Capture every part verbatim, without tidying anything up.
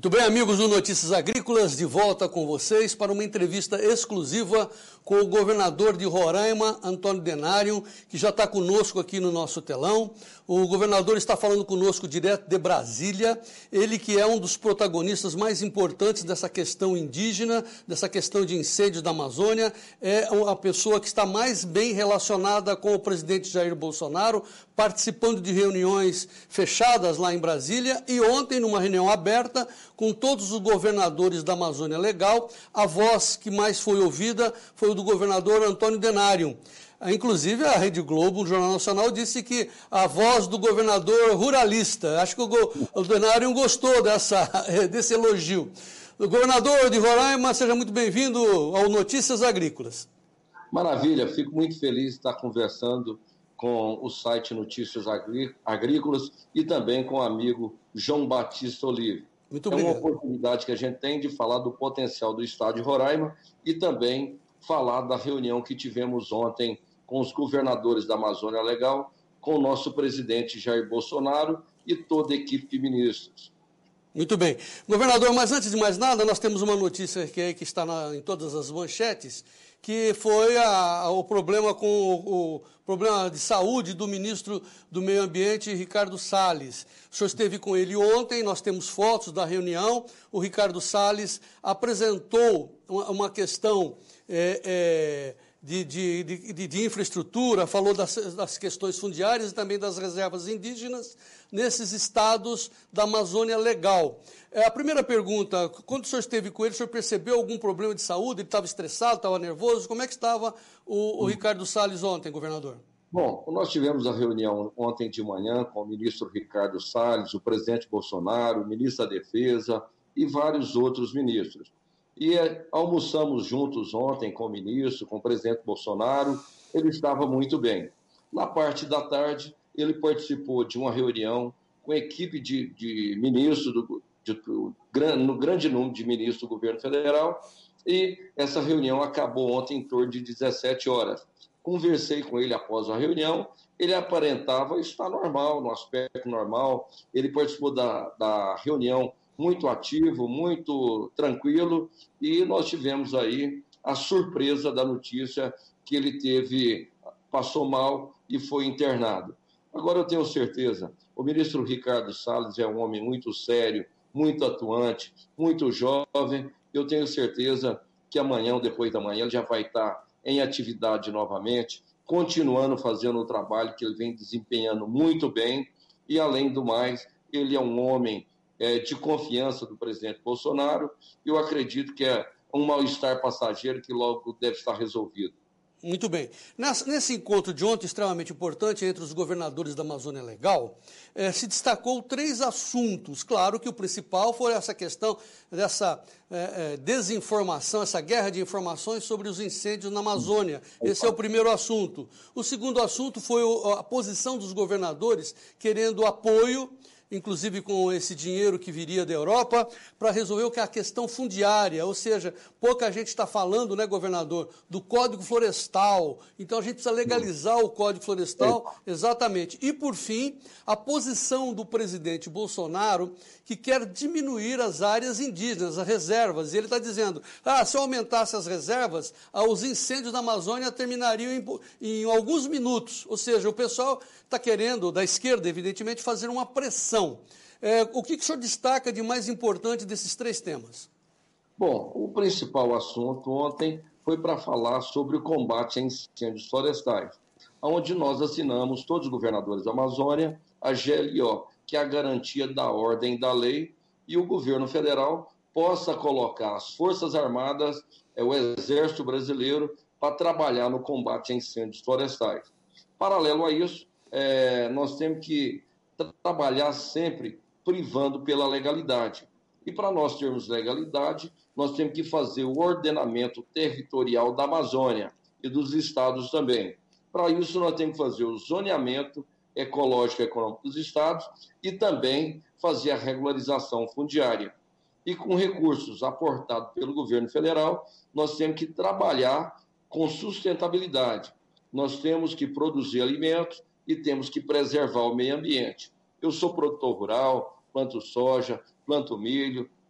Muito bem, amigos do Notícias Agrícolas, de volta com vocês para uma entrevista exclusiva com o governador de Roraima, Antônio Denário, que já está conosco aqui no nosso telão. O governador está falando conosco direto de Brasília, ele que é um dos protagonistas mais importantes dessa questão indígena, dessa questão de incêndios da Amazônia, é a pessoa que está mais bem relacionada com o presidente Jair Bolsonaro, participando de reuniões fechadas lá em Brasília e ontem, numa reunião aberta, com todos os governadores da Amazônia Legal, a voz que mais foi ouvida foi o do governador Antônio Denário. Inclusive, a Rede Globo, o Jornal Nacional, disse que a voz do governador ruralista. Acho que o, go, o Denário gostou dessa, desse elogio. O governador de Roraima, seja muito bem-vindo ao Notícias Agrícolas. Maravilha, fico muito feliz de estar conversando com o site Notícias Agrícolas e também com o amigo João Batista Olive. Muito é obrigado. uma oportunidade que a gente tem de falar do potencial do estado de Roraima e também falar da reunião que tivemos ontem com os governadores da Amazônia Legal, com o nosso presidente Jair Bolsonaro e toda a equipe de ministros. Muito bem. Governador, mas antes de mais nada, nós temos uma notícia que, que está na, em todas as manchetes, que foi a, a, o problema com o, o problema de saúde do ministro do Meio Ambiente, Ricardo Salles. O senhor esteve com ele ontem, nós temos fotos da reunião. O Ricardo Salles apresentou uma, uma questão é, é, de, de, de, de infraestrutura, falou das, das questões fundiárias e também das reservas indígenas nesses estados da Amazônia Legal. A primeira pergunta, quando o senhor esteve com ele, o senhor percebeu algum problema de saúde? Ele estava estressado, estava nervoso? Como é que estava o, o Ricardo Salles ontem, governador? Bom, nós tivemos a reunião ontem de manhã com o ministro Ricardo Salles, o presidente Bolsonaro, o ministro da Defesa e vários outros ministros. E é, almoçamos juntos ontem com o ministro, com o presidente Bolsonaro, ele estava muito bem. Na parte da tarde, ele participou de uma reunião com a equipe de, de ministros, do, de, do, no grande número de ministros do governo federal, e essa reunião acabou ontem em torno de dezessete horas. Conversei com ele após a reunião, ele aparentava estar normal, no aspecto normal, ele participou da, da reunião muito ativo, muito tranquilo, e nós tivemos aí a surpresa da notícia que ele teve, passou mal e foi internado. Agora eu tenho certeza, o ministro Ricardo Salles é um homem muito sério, muito atuante, muito jovem. Eu tenho certeza que amanhã ou depois da manhã ele já vai estar em atividade novamente, continuando fazendo o trabalho que ele vem desempenhando muito bem. E, além do mais, ele é um homem é, de confiança do presidente Bolsonaro. Eu acredito que é um mal-estar passageiro que logo deve estar resolvido. Muito bem. Nesse encontro de ontem, extremamente importante, entre os governadores da Amazônia Legal, eh, se destacou três assuntos. Claro que o principal foi essa questão dessa eh, eh, desinformação, essa guerra de informações sobre os incêndios na Amazônia. Esse é o primeiro assunto. O segundo assunto foi a posição dos governadores querendo apoio, inclusive com esse dinheiro que viria da Europa, para resolver o que é a questão fundiária, ou seja, pouca gente está falando, né, governador, do Código Florestal, então a gente precisa legalizar o Código Florestal, exatamente. E, por fim, a posição do presidente Bolsonaro, que quer diminuir as áreas indígenas, as reservas, e ele está dizendo, ah, se eu aumentasse as reservas, ah, os incêndios da Amazônia terminariam em, em alguns minutos, ou seja, o pessoal está querendo, da esquerda, evidentemente, fazer uma pressão. É, o que, que o senhor destaca de mais importante desses três temas? Bom, o principal assunto ontem foi para falar sobre o combate a incêndios florestais, onde nós assinamos, todos os governadores da Amazônia, a G L O, que é a garantia da ordem da lei, e o governo federal possa colocar as Forças Armadas, é, o Exército Brasileiro, para trabalhar no combate a incêndios florestais. Paralelo a isso, é, nós temos que trabalhar sempre privando pela legalidade. E para nós termos legalidade, nós temos que fazer o ordenamento territorial da Amazônia e dos estados também. Para isso, nós temos que fazer o zoneamento ecológico e econômico dos estados e também fazer a regularização fundiária. E com recursos aportados pelo governo federal, nós temos que trabalhar com sustentabilidade. Nós temos que produzir alimentos e temos que preservar o meio ambiente. Eu sou produtor rural, planto soja, planto milho,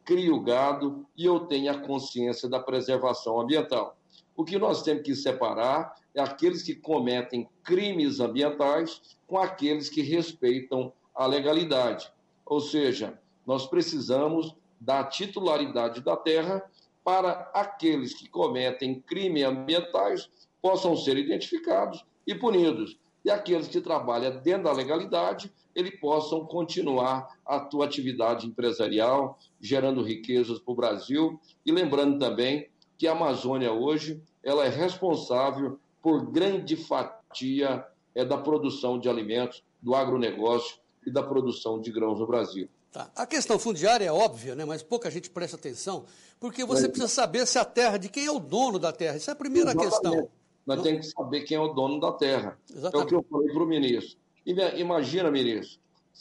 crio gado e eu tenho a consciência da preservação ambiental. O que nós temos que separar é aqueles que cometem crimes ambientais com aqueles que respeitam a legalidade. Ou seja, nós precisamos da titularidade da terra para aqueles que cometem crimes ambientais possam ser identificados e punidos. E aqueles que trabalham dentro da legalidade, eles possam continuar a sua atividade empresarial, gerando riquezas para o Brasil. E lembrando também que a Amazônia hoje ela é responsável por grande fatia é, da produção de alimentos, do agronegócio e da produção de grãos no Brasil. Tá. A questão fundiária é óbvia, né? Mas pouca gente presta atenção, porque você é. precisa saber se a terra, de quem é o dono da terra. Essa é a primeira Exatamente. questão. Nós Não? temos que saber quem é o dono da terra. Exatamente. É o que eu falei para o ministro. Imagina, ministro,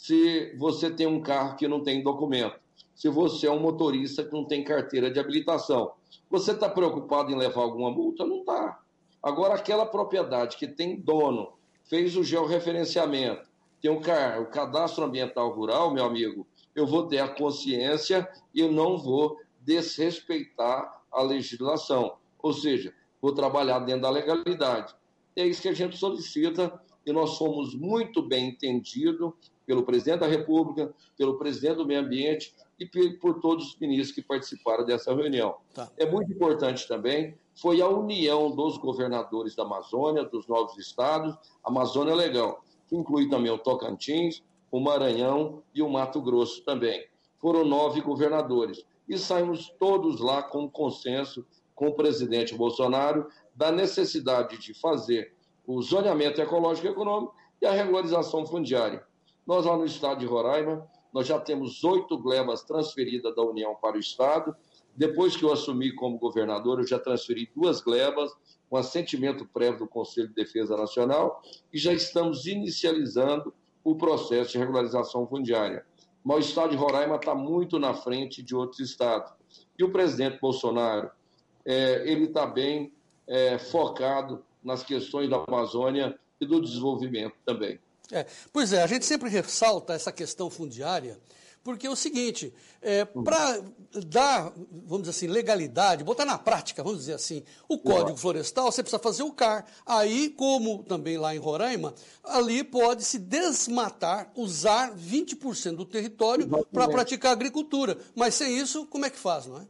se você tem um carro que não tem documento, se você é um motorista que não tem carteira de habilitação, você está preocupado em levar alguma multa? Não está. Agora, aquela propriedade que tem dono, fez o georreferenciamento, tem o, car- o cadastro ambiental rural, meu amigo, eu vou ter a consciência e eu não vou desrespeitar a legislação. Ou seja, vou trabalhar dentro da legalidade. É isso que a gente solicita e nós fomos muito bem entendidos pelo presidente da República, pelo presidente do Meio Ambiente e por todos os ministros que participaram dessa reunião. Tá. É muito importante também, foi a união dos governadores da Amazônia, dos novos estados, Amazônia Legal, que inclui também o Tocantins, o Maranhão e o Mato Grosso também. Foram nove governadores. E saímos todos lá com consenso com o presidente Bolsonaro da necessidade de fazer o zoneamento ecológico e econômico e a regularização fundiária. Nós lá no estado de Roraima, nós já temos oito glebas transferidas da União para o estado. Depois que eu assumi como governador, eu já transferi duas glebas com assentimento prévio do Conselho de Defesa Nacional e já estamos inicializando o processo de regularização fundiária. Mas o estado de Roraima está muito na frente de outros estados. E o presidente Bolsonaro, é, ele está bem é, focado nas questões da Amazônia e do desenvolvimento também. É, pois é, a gente sempre ressalta essa questão fundiária, porque é o seguinte, é, para dar, vamos dizer assim, legalidade, botar na prática, vamos dizer assim, o Código Florestal, você precisa fazer o C A R. Aí, como também lá em Roraima, ali pode-se desmatar, usar vinte por cento do território para praticar agricultura. Mas sem isso, como é que faz, não é?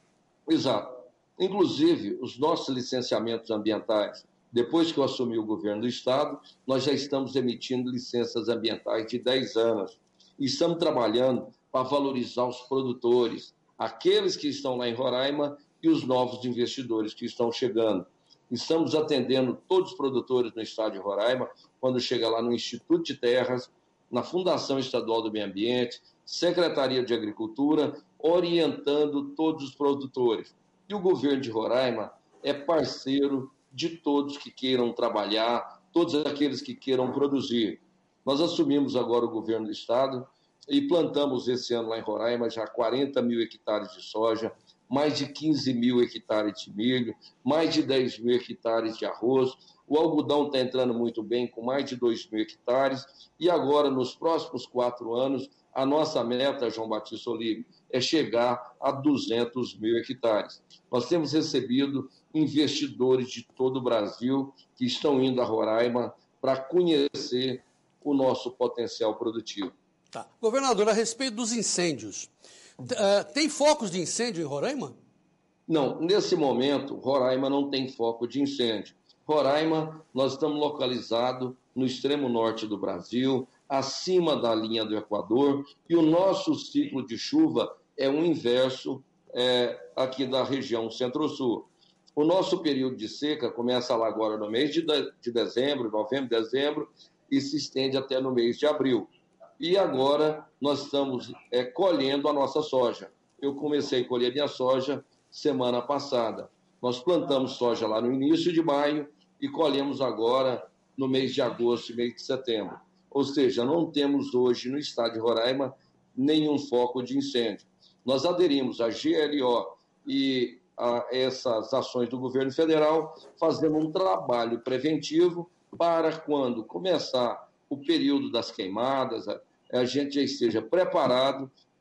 Exato. Inclusive, os nossos licenciamentos ambientais, depois que eu assumi o governo do estado, nós já estamos emitindo licenças ambientais de dez anos. E estamos trabalhando para valorizar os produtores, aqueles que estão lá em Roraima e os novos investidores que estão chegando. Estamos atendendo todos os produtores no estado de Roraima, quando chega lá no Instituto de Terras, na Fundação Estadual do Meio Ambiente, Secretaria de Agricultura, orientando todos os produtores. E o governo de Roraima é parceiro de todos que queiram trabalhar, todos aqueles que queiram produzir. Nós assumimos agora o governo do estado e plantamos esse ano lá em Roraima já quarenta mil hectares de soja, mais de quinze mil hectares de milho, mais de dez mil hectares de arroz. O algodão está entrando muito bem, com mais de dois mil hectares. E agora, nos próximos quatro anos, a nossa meta, João Batista Olive, é chegar a duzentos mil hectares. Nós temos recebido investidores de todo o Brasil que estão indo a Roraima para conhecer o nosso potencial produtivo. Tá. Governador, a respeito dos incêndios, uh, tem focos de incêndio em Roraima? Não, nesse momento, Roraima não tem foco de incêndio. Roraima, nós estamos localizados no extremo norte do Brasil, acima da linha do Equador, e o nosso ciclo de chuva é o inverso é, aqui da região centro-sul. O nosso período de seca começa lá agora no mês de, de, de dezembro, novembro, dezembro, e se estende até no mês de abril. E agora nós estamos é, colhendo a nossa soja. Eu comecei a colher minha soja semana passada. Nós plantamos soja lá no início de maio e colhemos agora no mês de agosto e mês de setembro. Ou seja, não temos hoje no estado de Roraima nenhum foco de incêndio. Nós aderimos à G L O e a essas ações do governo federal, fazendo um trabalho preventivo para quando começar o período das queimadas, a, a gente já esteja preparado para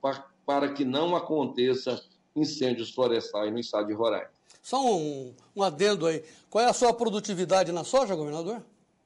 para que não aconteça incêndios florestais no estado de Roraima. Só um, um adendo aí. Qual é a sua produtividade na soja, governador?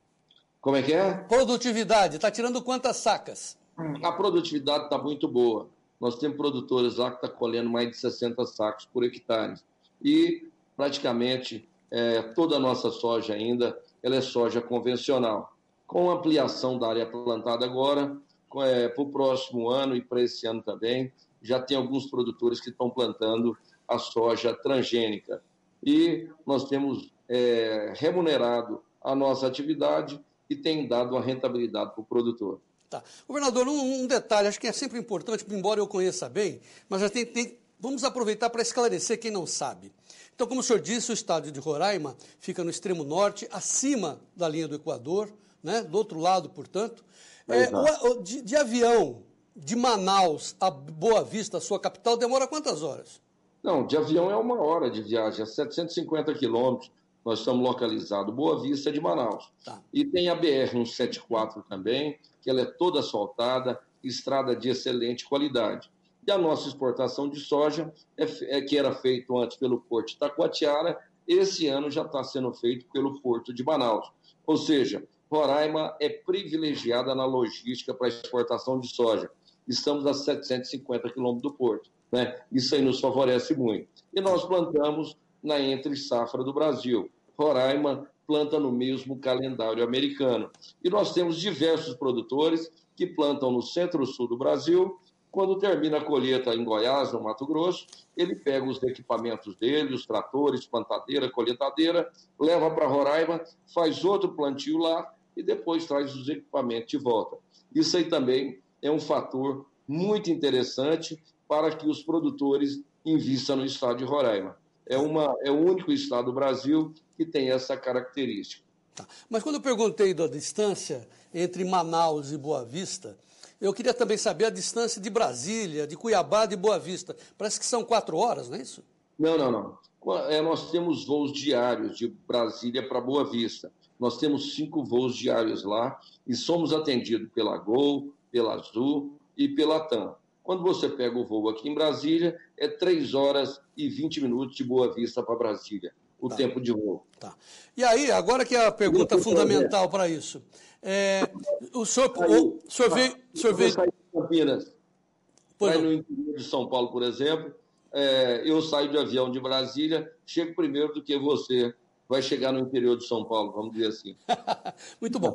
Como é que é? Produtividade. Está tirando quantas sacas? A produtividade está muito boa. Nós temos produtores lá que estão colhendo mais de sessenta sacos por hectare. E, praticamente, é, toda a nossa soja ainda ela é soja convencional. Com a ampliação da área plantada agora, é, para o próximo ano e para esse ano também, já tem alguns produtores que estão plantando a soja transgênica. E nós temos é, remunerado a nossa atividade e tem dado uma rentabilidade para o produtor. Tá. Governador, um, um detalhe, acho que é sempre importante, embora eu conheça bem, mas já tem, tem, vamos aproveitar para esclarecer quem não sabe. Então, como o senhor disse, o estado de Roraima fica no extremo norte, acima da linha do Equador, né? Do outro lado, portanto. É, o, o, de, de avião de Manaus a Boa Vista, a sua capital, demora quantas horas? Não, de avião é uma hora de viagem, é setecentos e cinquenta quilômetros. Nós estamos localizados, Boa Vista de Manaus. Tá. E tem a B R cento e setenta e quatro também, que ela é toda asfaltada, estrada de excelente qualidade. E a nossa exportação de soja, é, é, que era feito antes pelo Porto de Taquatiara, esse ano já está sendo feito pelo Porto de Manaus. Ou seja, Roraima é privilegiada na logística para a exportação de soja. Estamos a setecentos e cinquenta quilômetros do Porto, né? Isso aí nos favorece muito. E nós plantamos na entre safra do Brasil. Roraima planta no mesmo calendário americano. E nós temos diversos produtores que plantam no centro-sul do Brasil. Quando termina a colheita em Goiás, no Mato Grosso, ele pega os equipamentos dele, os tratores, plantadeira, colheitadeira, leva para Roraima, faz outro plantio lá e depois traz os equipamentos de volta. Isso aí também é um fator muito interessante para que os produtores invistam no estado de Roraima. É, uma, é o único estado do Brasil que tem essa característica. Tá. Mas quando eu perguntei da distância entre Manaus e Boa Vista, eu queria também saber a distância de Brasília, de Cuiabá, de Boa Vista. Parece que são quatro horas, não é isso? Não, não, não. É, nós temos voos diários de Brasília para Boa Vista. Nós temos cinco voos diários lá e somos atendidos pela Gol, pela Azul e pela TAM. Quando você pega o voo aqui em Brasília, é três horas e vinte minutos de Boa Vista para Brasília, o tá. tempo de voo. Tá. E aí, agora que é a pergunta fundamental para isso. É, o senhor, aí, o, o senhor veio... O senhor veio... sair de Campinas, vai no interior de São Paulo, por exemplo, é, eu saio de avião de Brasília, chego primeiro do que você vai chegar no interior de São Paulo, vamos dizer assim. Muito bom.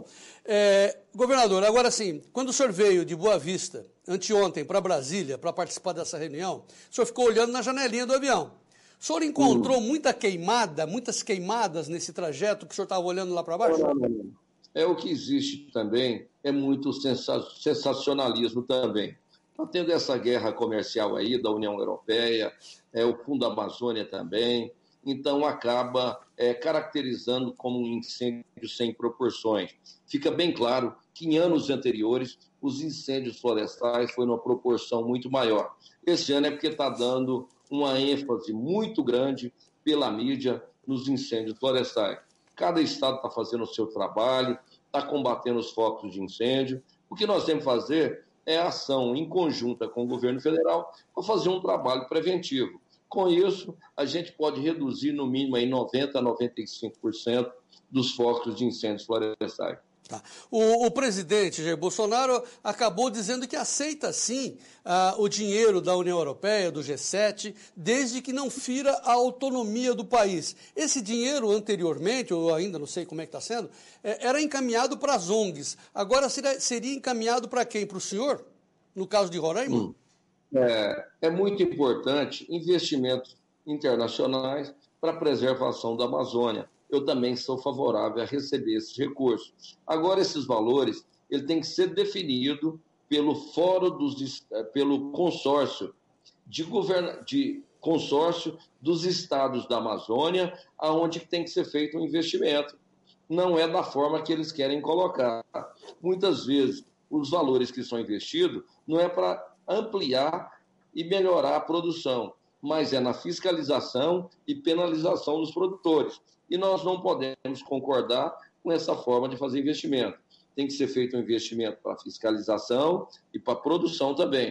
É, governador, agora sim, quando o senhor veio de Boa Vista, anteontem, para Brasília, para participar dessa reunião, o senhor ficou olhando na janelinha do avião. O senhor encontrou hum. muita queimada, muitas queimadas nesse trajeto que o senhor estava olhando lá para baixo? Não, não, não. É o que existe também, é muito sensacionalismo também. Está tendo essa guerra comercial aí da União Europeia, é, o Fundo da Amazônia também, então acaba é, caracterizando como um incêndio sem proporções. Fica bem claro que em anos anteriores os incêndios florestais foram uma proporção muito maior. Esse ano é porque está dando uma ênfase muito grande pela mídia nos incêndios florestais. Cada estado está fazendo o seu trabalho, está combatendo os focos de incêndio. O que nós temos que fazer é ação em conjunta com o governo federal para fazer um trabalho preventivo. Com isso, a gente pode reduzir no mínimo aí noventa por cento a noventa e cinco por cento dos focos de incêndios florestais. Tá. O, o presidente Jair Bolsonaro acabou dizendo que aceita, sim, uh, o dinheiro da União Europeia, do G sete, desde que não fira a autonomia do país. Esse dinheiro, anteriormente, ou ainda não sei como é que está sendo, é, era encaminhado para as O N Gs. Agora seria, seria encaminhado para quem? Para o senhor? No caso de Roraima? Hum. É, é muito importante investimentos internacionais para a preservação da Amazônia. Eu também sou favorável a receber esses recursos. Agora, esses valores ele tem que ser definido pelo fórum dos, pelo consórcio de, govern... de consórcio dos estados da Amazônia, aonde tem que ser feito um investimento. Não é da forma que eles querem colocar. Muitas vezes, os valores que são investidos não é para ampliar e melhorar a produção, mas é na fiscalização e penalização dos produtores. E nós não podemos concordar com essa forma de fazer investimento. Tem que ser feito um investimento para fiscalização e para produção também.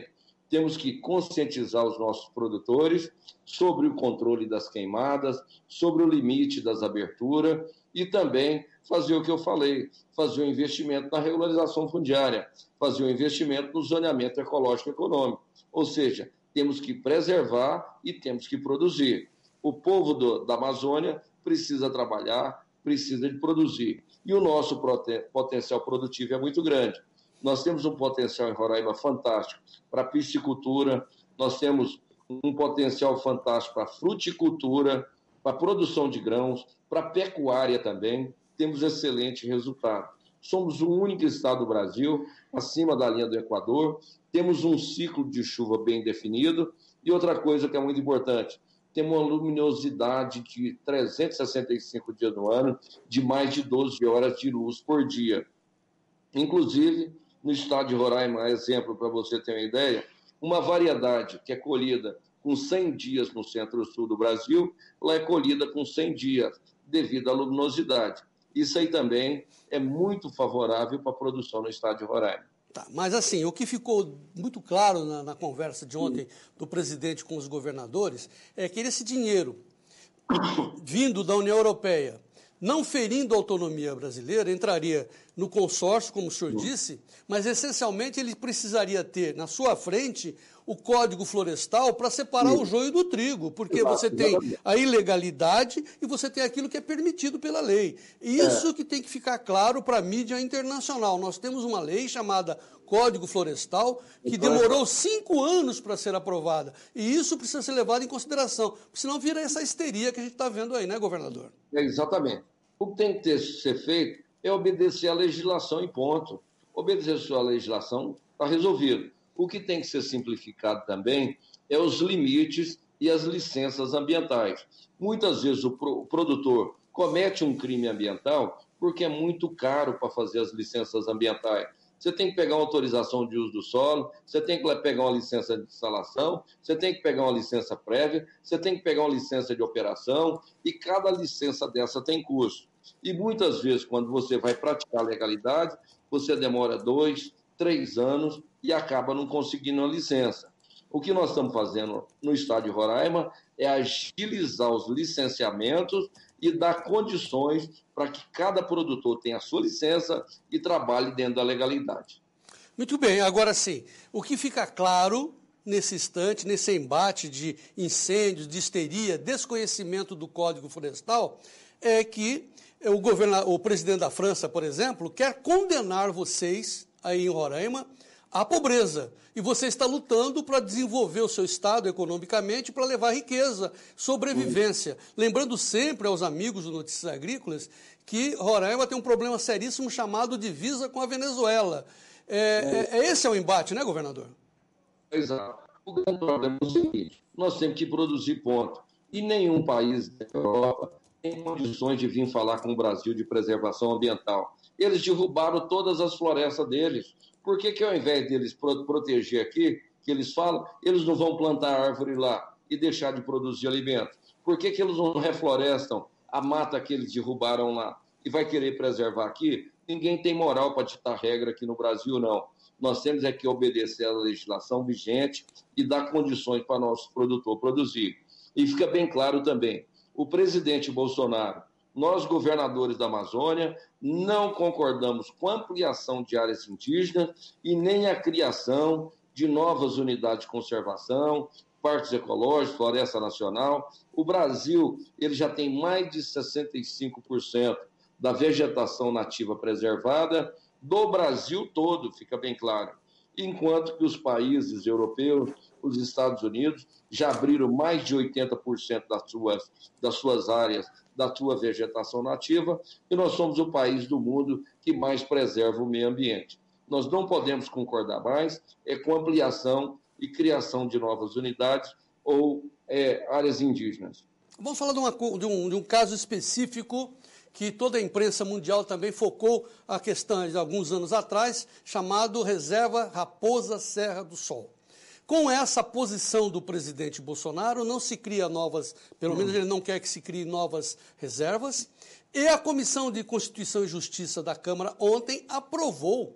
temos que conscientizar os nossos produtores sobre o controle das queimadas, sobre o limite das aberturas e também fazer o que eu falei, fazer o investimento na regularização fundiária, fazer o investimento no zoneamento ecológico e econômico. Ou seja, temos que preservar e temos que produzir. O povo do, da Amazônia precisa trabalhar, precisa de produzir. E o nosso potencial produtivo é muito grande. Nós temos um potencial em Roraima fantástico para piscicultura, nós temos um potencial fantástico para fruticultura, para produção de grãos, para pecuária também, temos excelente resultado. Somos o único estado do Brasil, acima da linha do Equador, temos um ciclo de chuva bem definido e outra coisa que é muito importante, temos uma luminosidade de trezentos e sessenta e cinco dias no ano, de mais de doze horas de luz por dia. Inclusive, no estado de Roraima, exemplo para você ter uma ideia, uma variedade que é colhida com cem dias no centro-sul do Brasil, ela é colhida com cem dias, devido à luminosidade. Isso aí também é muito favorável para a produção no estado de Roraima. Tá, mas assim, o que ficou muito claro na, na conversa de ontem do presidente com os governadores é que esse dinheiro vindo da União Europeia, não ferindo a autonomia brasileira, entraria no consórcio, como o senhor disse, mas essencialmente ele precisaria ter na sua frente o Código Florestal para separar Sim. o joio do trigo, porque Exato, você tem exatamente. a ilegalidade e você tem aquilo que é permitido pela lei. Isso é. que tem que ficar claro para a mídia internacional. Nós temos uma lei chamada Código Florestal, que demorou cinco anos para ser aprovada. E isso precisa ser levado em consideração, senão vira essa histeria que a gente está vendo aí, né, governador? É, exatamente. O que tem que ter, ser feito é obedecer à legislação e ponto. Obedecer à legislação está resolvido. O que tem que ser simplificado também é os limites e as licenças ambientais. Muitas vezes o, pro, o produtor comete um crime ambiental porque é muito caro para fazer as licenças ambientais. Você tem que pegar uma autorização de uso do solo, você tem que pegar uma licença de instalação, você tem que pegar uma licença prévia, você tem que pegar uma licença de operação, e cada licença dessa tem custo. E muitas vezes, quando você vai praticar a legalidade, você demora dois, três anos e acaba não conseguindo a licença. O que nós estamos fazendo no estado de Roraima é agilizar os licenciamentos e dar condições para que cada produtor tenha a sua licença e trabalhe dentro da legalidade. Muito bem, agora sim, o que fica claro nesse instante, nesse embate de incêndios, de histeria, desconhecimento do Código Florestal, é que o, governa... o presidente da França, por exemplo, quer condenar vocês aí em Roraima à pobreza. E você está lutando para desenvolver o seu estado economicamente, para levar riqueza, sobrevivência. Uhum. Lembrando sempre aos amigos do Notícias Agrícolas que Roraima tem um problema seríssimo chamado divisa com a Venezuela. É, é, esse é o embate, né, governador? Exato. O grande problema é o seguinte, nós temos que produzir ponto. E nenhum país da Europa tem condições de vir falar com o Brasil de preservação ambiental. Eles derrubaram todas as florestas deles. Por que que ao invés deles proteger aqui, que eles falam, eles não vão plantar árvore lá e deixar de produzir alimento? Por que que eles não reflorestam a mata que eles derrubaram lá e vai querer preservar aqui? Ninguém tem moral para ditar regra aqui no Brasil, não. Nós temos é que obedecer à legislação vigente e dar condições para nosso produtor produzir. E fica bem claro também, o presidente Bolsonaro, nós, governadores da Amazônia, não concordamos com a ampliação de áreas indígenas e nem a criação de novas unidades de conservação, parques ecológicos, floresta nacional. O Brasil ele já tem mais de sessenta e cinco por cento da vegetação nativa preservada do Brasil todo, fica bem claro. Enquanto que os países europeus, os Estados Unidos, já abriram mais de oitenta por cento das suas, das suas áreas, da sua vegetação nativa, e nós somos o país do mundo que mais preserva o meio ambiente. Nós não podemos concordar mais é com ampliação e criação de novas unidades ou é, áreas indígenas. Vamos falar de, uma, de, um, de um caso específico que toda a imprensa mundial também focou a questão de alguns anos atrás, chamado Reserva Raposa Serra do Sol. Com essa posição do presidente Bolsonaro, não se cria novas, pelo menos ele não quer que se crie novas reservas, e a Comissão de Constituição e Justiça da Câmara ontem aprovou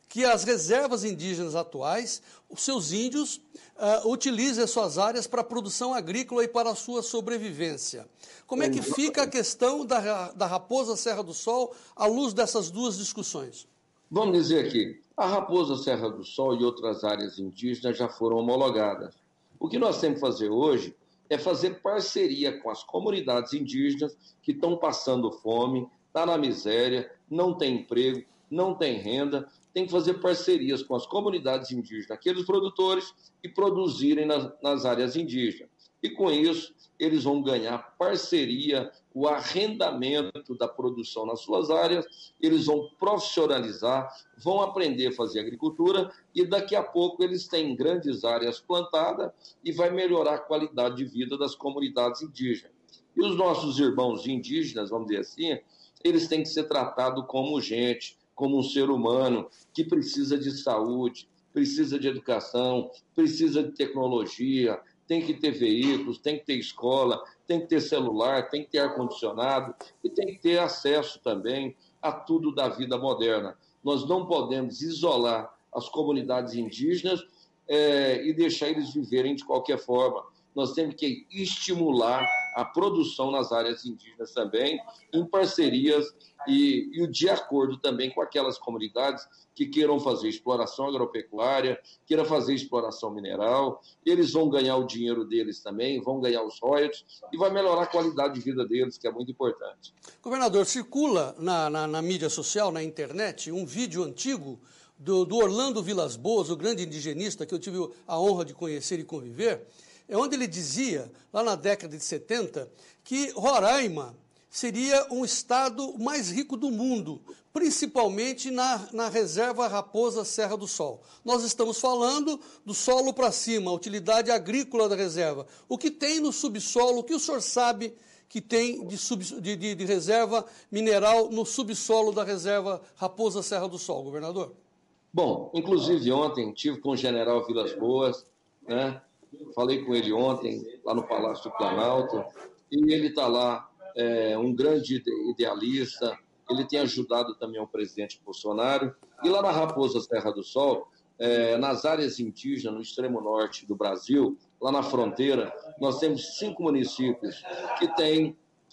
que as reservas indígenas atuais, os seus índios, uh, utilizem as suas áreas para a produção agrícola e para a sua sobrevivência. Como é que fica a questão da, da Raposa Serra do Sol à luz dessas duas discussões? Vamos dizer aqui, a Raposa Serra do Sol e outras áreas indígenas já foram homologadas. O que nós temos que fazer hoje é fazer parceria com as comunidades indígenas que estão passando fome, estão na miséria, não tem emprego, não tem renda, tem que fazer parcerias com as comunidades indígenas, aqueles produtores que produzirem nas, nas áreas indígenas. E com isso, eles vão ganhar parceria, o arrendamento da produção nas suas áreas, eles vão profissionalizar, vão aprender a fazer agricultura e daqui a pouco eles têm grandes áreas plantadas e vai melhorar a qualidade de vida das comunidades indígenas. E os nossos irmãos indígenas, vamos dizer assim, eles têm que ser tratados como gente, como um ser humano que precisa de saúde, precisa de educação, precisa de tecnologia, tem que ter veículos, tem que ter escola, tem que ter celular, tem que ter ar-condicionado e tem que ter acesso também a tudo da vida moderna. Nós não podemos isolar as comunidades indígenas é, e deixar eles viverem de qualquer forma. Nós temos que estimular a produção nas áreas indígenas também, em parcerias e, e de acordo também com aquelas comunidades que queiram fazer exploração agropecuária, queiram fazer exploração mineral, eles vão ganhar o dinheiro deles também, vão ganhar os royalties e vai melhorar a qualidade de vida deles, que é muito importante. Governador, circula na, na, na mídia social, na internet, um vídeo antigo do, do Orlando Vilas Boas, o grande indigenista que eu tive a honra de conhecer e conviver, é onde ele dizia, lá na década de setenta, que Roraima seria um estado mais rico do mundo, principalmente na, na reserva Raposa Serra do Sol. Nós estamos falando do solo para cima, a utilidade agrícola da reserva. O que tem no subsolo, o que o senhor sabe que tem de, sub, de, de, de reserva mineral no subsolo da reserva Raposa Serra do Sol, governador? Bom, inclusive ontem tive com o general Vilas Boas, né? Falei com ele ontem, lá no Palácio do Planalto, e ele está lá, é, um grande idealista, ele tem ajudado também o presidente Bolsonaro, e lá na Raposa Serra do Sol, é, nas áreas indígenas, no extremo norte do Brasil, lá na fronteira, nós temos cinco municípios que têm,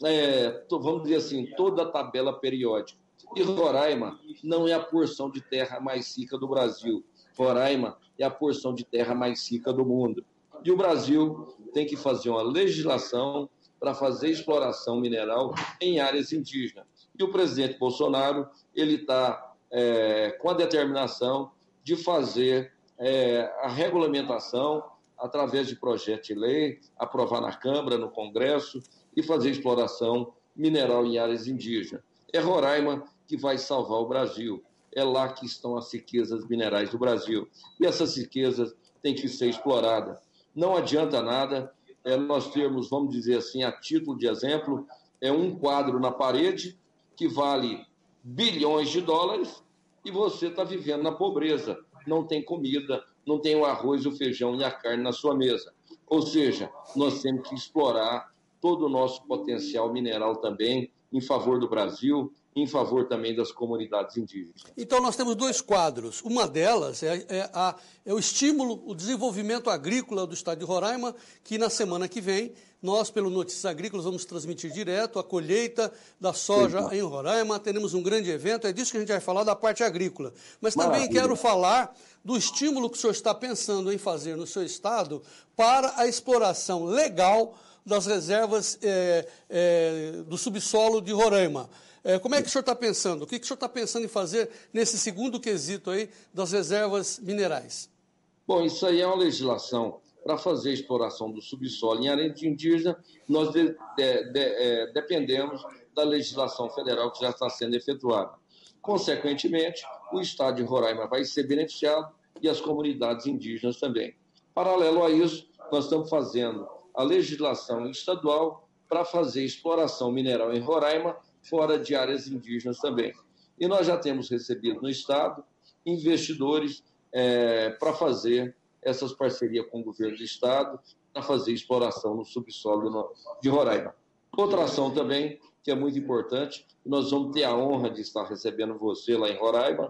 é, vamos dizer assim, toda a tabela periódica. E Roraima não é a porção de terra mais rica do Brasil, Roraima é a porção de terra mais rica do mundo. E o Brasil tem que fazer uma legislação para fazer exploração mineral em áreas indígenas. E o presidente Bolsonaro ele está é, com a determinação de fazer é, a regulamentação através de projeto de lei, aprovar na Câmara, no Congresso, e fazer exploração mineral em áreas indígenas. É Roraima que vai salvar o Brasil. É lá que estão as riquezas minerais do Brasil. E essas riquezas têm que ser exploradas. Não adianta nada é, nós termos, vamos dizer assim, a título de exemplo, é um quadro na parede que vale bilhões de dólares e você está vivendo na pobreza. Não tem comida, não tem o arroz, o feijão e a carne na sua mesa. Ou seja, nós temos que explorar todo o nosso potencial mineral também em favor do Brasil, em favor também das comunidades indígenas. Então, nós temos dois quadros. Uma delas é, é, a, é o estímulo, o desenvolvimento agrícola do estado de Roraima, que na semana que vem, nós, pelo Notícias Agrícolas, vamos transmitir direto a colheita da soja Sim, em Roraima. Teremos um grande evento, é disso que a gente vai falar, da parte agrícola. Mas também Maravilha. Quero falar do estímulo que o senhor está pensando em fazer no seu estado para a exploração legal das reservas é, é, do subsolo de Roraima. É, como é que o senhor está pensando? O que, que o senhor está pensando em fazer nesse segundo quesito aí das reservas minerais? Bom, isso aí é uma legislação para fazer a exploração do subsolo em área indígena. Nós de, de, de, é, dependemos da legislação federal que já está sendo efetuada. Consequentemente, o estado de Roraima vai ser beneficiado e as comunidades indígenas também. Paralelo a isso, nós estamos fazendo a legislação estadual para fazer exploração mineral em Roraima, fora de áreas indígenas também. E nós já temos recebido no estado investidores é, para fazer essas parcerias com o governo do estado, para fazer exploração no subsolo no, de Roraima. Outra ação também, que é muito importante, nós vamos ter a honra de estar recebendo você lá em Roraima,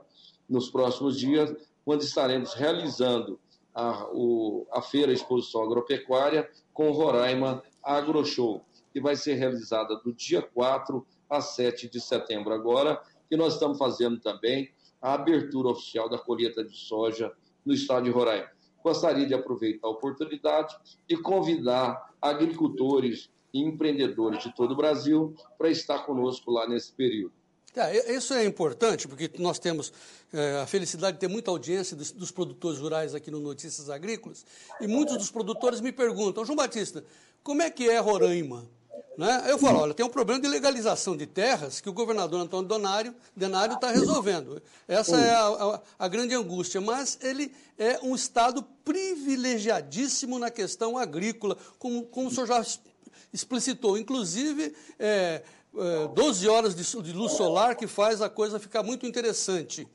nos próximos dias, quando estaremos realizando a, o, a Feira Exposição Agropecuária com o Roraima AgroShow, que vai ser realizada do dia quatro a sete de setembro agora, que nós estamos fazendo também a abertura oficial da colheita de soja no estado de Roraima. Gostaria de aproveitar a oportunidade e convidar agricultores e empreendedores de todo o Brasil para estar conosco lá nesse período. É, isso é importante, porque nós temos é, a felicidade de ter muita audiência dos, dos produtores rurais aqui no Notícias Agrícolas, e muitos dos produtores me perguntam: João Batista, como é que é Roraima? Né? Eu falo, olha, tem um problema de legalização de terras que o governador Antônio Denário está resolvendo. Essa é a, a, a grande angústia, mas ele é um estado privilegiadíssimo na questão agrícola, como, como o senhor já explicitou, inclusive é, é, doze horas de, de luz solar, que faz a coisa ficar muito interessante.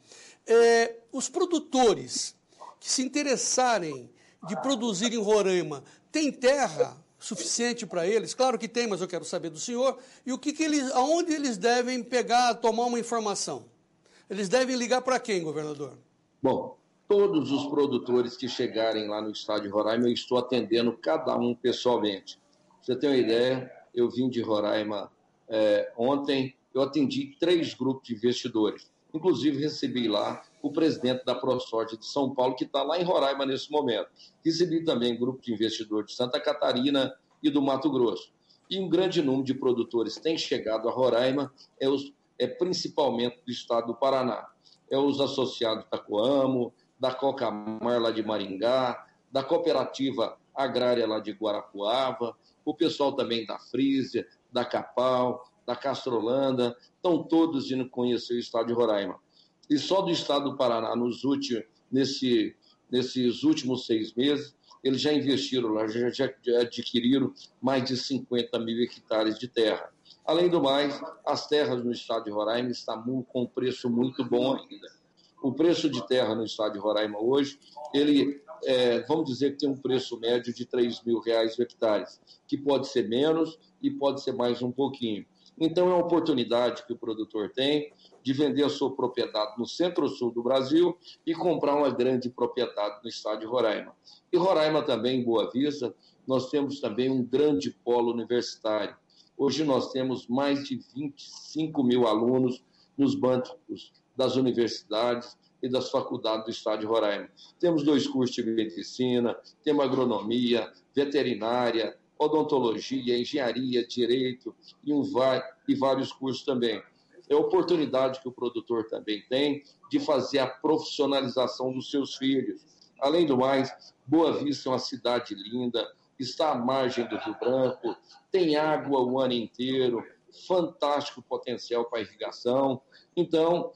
É, os produtores que se interessarem de produzir em Roraima, têm terra suficiente para eles? Claro que tem, mas eu quero saber do senhor. E o que, que eles, aonde eles devem pegar, tomar uma informação? Eles devem ligar para quem, governador? Bom, todos os produtores que chegarem lá no estado de Roraima, eu estou atendendo cada um pessoalmente. Pra você ter uma ideia, eu vim de Roraima é, ontem, eu atendi três grupos de investidores. Inclusive, recebi lá o presidente da ProSoja de São Paulo, que está lá em Roraima nesse momento. Recebi também grupo de investidores de Santa Catarina e do Mato Grosso. E um grande número de produtores tem chegado a Roraima, é, os, é principalmente do estado do Paraná. É os associados da Coamo, da Cocamar lá de Maringá, da Cooperativa Agrária lá de Guarapuava, o pessoal também da Frisia, da Capal, da Castrolanda, estão todos indo conhecer o estado de Roraima. E só do estado do Paraná, nos últimos, nesse, nesses últimos seis meses, eles já investiram lá, já, já adquiriram mais de cinquenta mil hectares de terra. Além do mais, as terras no estado de Roraima estão com um preço muito bom ainda. O preço de terra no estado de Roraima hoje, ele, é, vamos dizer que tem um preço médio de três mil reais o hectare, que pode ser menos e pode ser mais um pouquinho. Então, é uma oportunidade que o produtor tem de vender a sua propriedade no centro-sul do Brasil e comprar uma grande propriedade no estado de Roraima. E Roraima também, em Boa Vista, nós temos também um grande polo universitário. Hoje nós temos mais de vinte e cinco mil alunos nos bancos das universidades e das faculdades do estado de Roraima. Temos dois cursos de medicina, temos agronomia, veterinária, odontologia, engenharia, direito e, um, e vários cursos também. É a oportunidade que o produtor também tem de fazer a profissionalização dos seus filhos. Além do mais, Boa Vista é uma cidade linda, está à margem do Rio Branco, tem água o ano inteiro, fantástico potencial para irrigação. Então,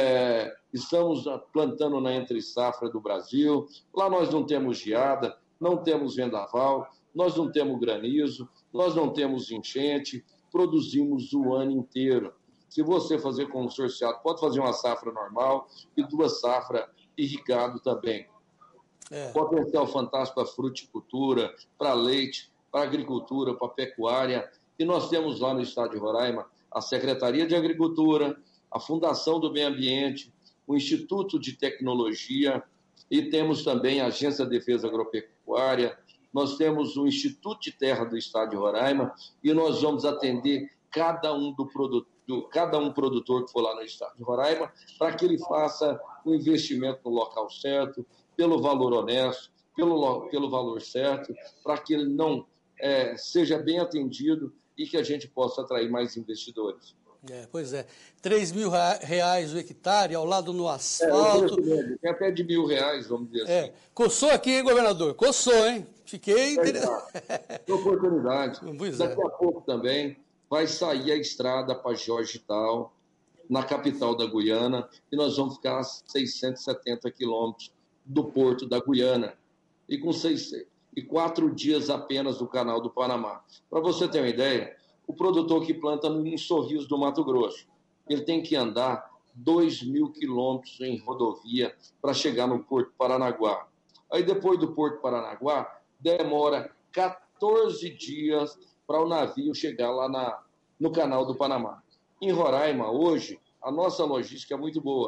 é, estamos plantando na entre-safra do Brasil. Lá nós não temos geada, não temos vendaval, nós não temos granizo, nós não temos enchente, produzimos o ano inteiro. Se você fazer consorciado, pode fazer uma safra normal e duas safras irrigado também. É. Potencial fantástico para fruticultura, para leite, para agricultura, para pecuária. E nós temos lá no estado de Roraima a Secretaria de Agricultura, a Fundação do Meio Ambiente, o Instituto de Tecnologia e temos também a Agência de Defesa Agropecuária. Nós temos o Instituto de Terra do estado de Roraima e nós vamos atender cada um, do produto, cada um produtor que for lá no estado de Roraima para que ele faça o investimento no local certo, pelo valor honesto, pelo, pelo valor certo, para que ele não é, seja bem atendido e que a gente possa atrair mais investidores. É, pois é, três mil reais o hectare, ao lado no asfalto. É, tem até de mil reais, vamos dizer é, assim. Coçou aqui, hein, governador? Coçou, hein? Fiquei interessado. É, é oportunidade. Pois Daqui é. a pouco também vai sair a estrada para Georgetown, na capital da Guiana, e nós vamos ficar a seiscentos e setenta quilômetros do porto da Guiana, e com seis, e quatro dias apenas do canal do Panamá. Para você ter uma ideia, o produtor que planta em Sorriso do Mato Grosso, ele tem que andar dois mil quilômetros em rodovia para chegar no Porto Paranaguá. Aí depois do Porto Paranaguá, demora quatorze dias para o navio chegar lá na, no canal do Panamá. Em Roraima, hoje, a nossa logística é muito boa.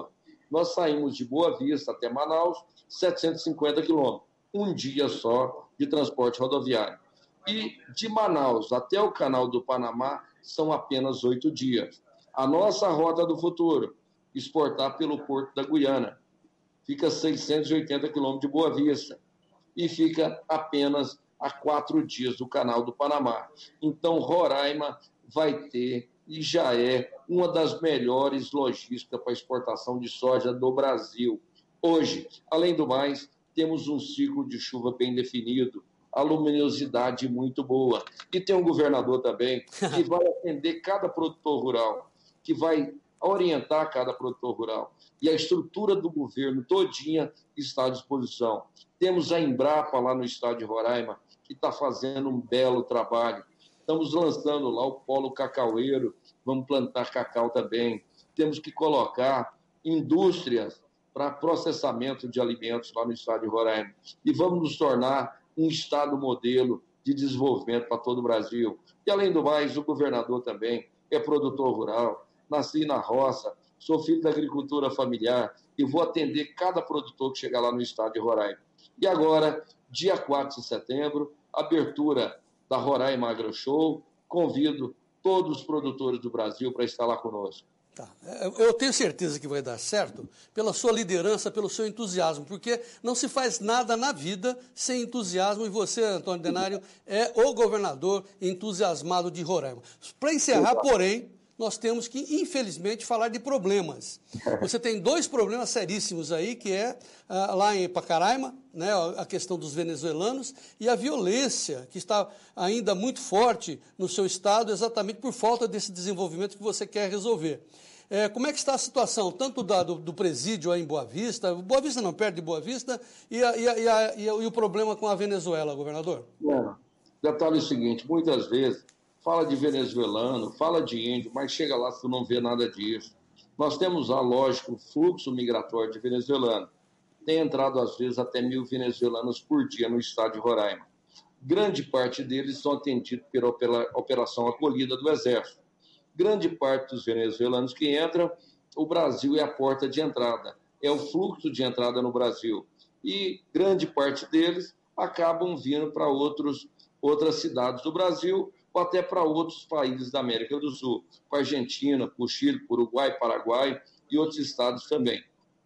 nós saímos de Boa Vista até Manaus, setecentos e cinquenta quilômetros, um dia só de transporte rodoviário. E de Manaus até o Canal do Panamá são apenas oito dias. A nossa rota do futuro, exportar pelo Porto da Guiana, fica a seiscentos e oitenta quilômetros de Boa Vista e fica apenas a quatro dias do Canal do Panamá. Então, Roraima vai ter e já é uma das melhores logísticas para exportação de soja do Brasil. Hoje, além do mais, temos um ciclo de chuva bem definido, a luminosidade muito boa. E tem um governador também que vai atender cada produtor rural, que vai orientar cada produtor rural. E a estrutura do governo todinha está à disposição. Temos a Embrapa lá no estado de Roraima, que está fazendo um belo trabalho. Estamos lançando lá o polo cacaueiro, vamos plantar cacau também. Temos que colocar indústrias para processamento de alimentos lá no estado de Roraima. E vamos nos tornar um estado modelo de desenvolvimento para todo o Brasil. E, além do mais, o governador também é produtor rural, nasci na roça, sou filho da agricultura familiar e vou atender cada produtor que chegar lá no estado de Roraima. E agora, dia quatro de setembro, abertura da Roraima Agro Show, convido todos os produtores do Brasil para estar lá conosco. Tá. Eu tenho certeza que vai dar certo pela sua liderança, pelo seu entusiasmo, porque não se faz nada na vida sem entusiasmo e você, Antônio Denário, é o governador entusiasmado de Roraima. Para encerrar, porém, nós temos que, infelizmente, falar de problemas. Você tem dois problemas seríssimos aí, que é ah, lá em Pacaraima, né, a questão dos venezuelanos e a violência, que está ainda muito forte no seu estado, exatamente por falta desse desenvolvimento que você quer resolver. É, como é que está a situação, tanto da, do, do presídio aí em Boa Vista, Boa Vista não, perto de Boa Vista, e, a, e, a, e, a, e, a, e o problema com a Venezuela, governador? É, detalhe é o seguinte, muitas vezes fala de venezuelano, fala de índio, mas chega lá se tu não vê nada disso. Nós temos lá, lógico, o fluxo migratório de venezuelano. Tem entrado, às vezes, até mil venezuelanos por dia no estado de Roraima. Grande parte deles são atendidos pela Operação Acolhida do Exército. Grande parte dos venezuelanos que entram, o Brasil é a porta de entrada, é o fluxo de entrada no Brasil. E grande parte deles acabam vindo para outros, outras cidades do Brasil, ou até para outros países da América do Sul, para a Argentina, para o Chile, para o Uruguai, Paraguai e outros estados também.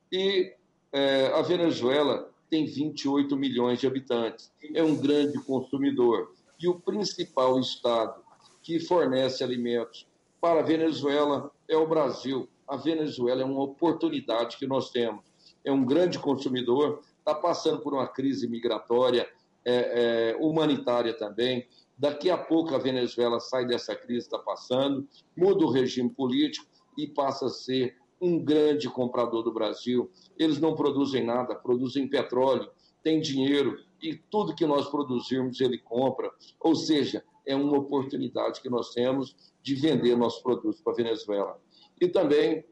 E é, a Venezuela tem vinte e oito milhões de habitantes, é um grande consumidor. E o principal estado que fornece alimentos para a Venezuela é o Brasil. A Venezuela é uma oportunidade que nós temos. É um grande consumidor, está passando por uma crise migratória, é, é, humanitária também. Daqui a pouco a Venezuela sai dessa crise, está passando, muda o regime político e passa a ser um grande comprador do Brasil. Eles não produzem nada, produzem petróleo, têm dinheiro e tudo que nós produzirmos ele compra. Ou seja, é uma oportunidade que nós temos de vender nossos produtos para a Venezuela. E também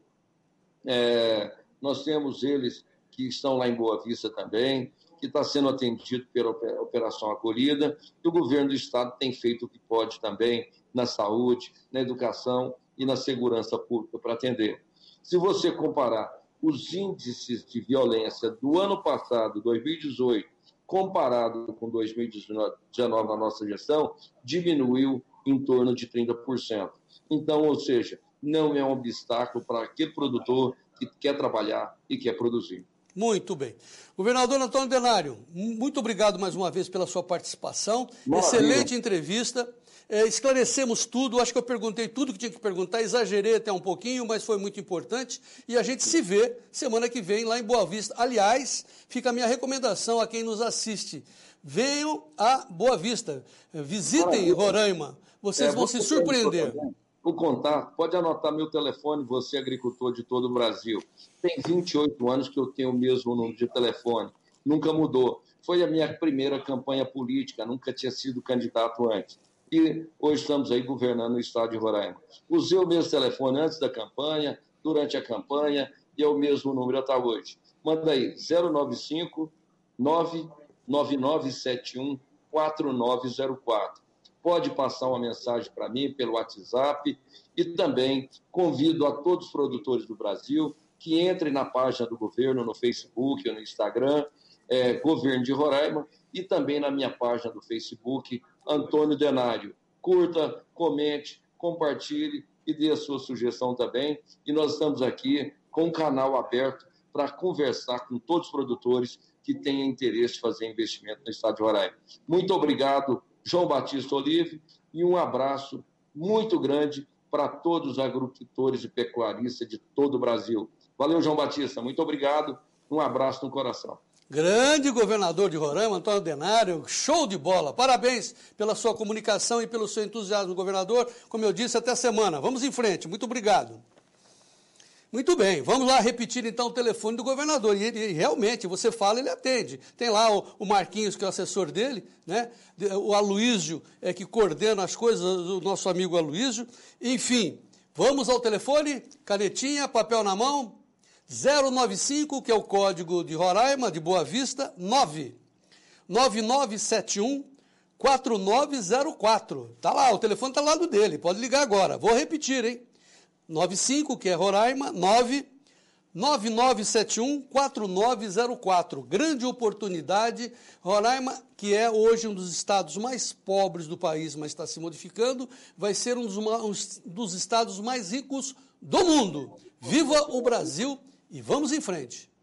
é, nós temos eles que estão lá em Boa Vista também, que está sendo atendido pela Operação Acolhida, e o governo do estado tem feito o que pode também na saúde, na educação e na segurança pública para atender. Se você comparar os índices de violência do ano passado, dois mil e dezoito, comparado com dois mil e dezenove na nossa gestão, diminuiu em torno de trinta por cento. Então, ou seja, não é um obstáculo para aquele produtor que quer trabalhar e quer produzir. Muito bem. Governador Antônio Denário, muito obrigado mais uma vez pela sua participação. Maravilha. Excelente entrevista. É, esclarecemos tudo, acho que eu perguntei tudo que tinha que perguntar, exagerei até um pouquinho, mas foi muito importante. E a gente se vê semana que vem lá em Boa Vista. Aliás, fica a minha recomendação a quem nos assiste. Venham a Boa Vista, visitem Maravilha. Roraima, vocês é, vão se surpreender. O contato, pode anotar meu telefone, você é agricultor de todo o Brasil. Tem vinte e oito anos que eu tenho o mesmo número de telefone, nunca mudou. Foi a minha primeira campanha política, nunca tinha sido candidato antes. E hoje estamos aí governando o estado de Roraima. Usei o mesmo telefone antes da campanha, durante a campanha, e é o mesmo número até hoje. Manda aí, zero nove cinco, nove nove nove sete um, quatro nove zero quatro. Pode passar uma mensagem para mim pelo WhatsApp e também convido a todos os produtores do Brasil que entrem na página do governo, no Facebook ou no Instagram, é, Governo de Roraima, e também na minha página do Facebook, Antônio Denário. Curta, comente, compartilhe e dê a sua sugestão também. E nós estamos aqui com um canal aberto para conversar com todos os produtores que tenham interesse em fazer investimento no estado de Roraima. Muito obrigado, João Batista Olive, e um abraço muito grande para todos os agricultores e pecuaristas de todo o Brasil. Valeu, João Batista, muito obrigado, um abraço no coração. Grande governador de Roraima, Antônio Denário, show de bola. Parabéns pela sua comunicação e pelo seu entusiasmo, governador. Como eu disse, até semana. Vamos em frente. Muito obrigado. Muito bem, vamos lá repetir então o telefone do governador. E ele realmente, você fala, ele atende. Tem lá o, o Marquinhos, que é o assessor dele, né? O Aloísio, é, que coordena as coisas, o nosso amigo Aloísio. Enfim, vamos ao telefone, canetinha, papel na mão. zero nove cinco, que é o código de Roraima, de Boa Vista, nove nove nove sete um quatro nove zero quatro. Está lá, o telefone está ao lado dele, pode ligar agora. Vou repetir, hein? nove cinco, que é Roraima, nove nove nove sete um quatro nove zero quatro. Grande oportunidade. Roraima, que é hoje um dos estados mais pobres do país, mas está se modificando, vai ser um dos, um dos estados mais ricos do mundo. Viva o Brasil! E vamos em frente.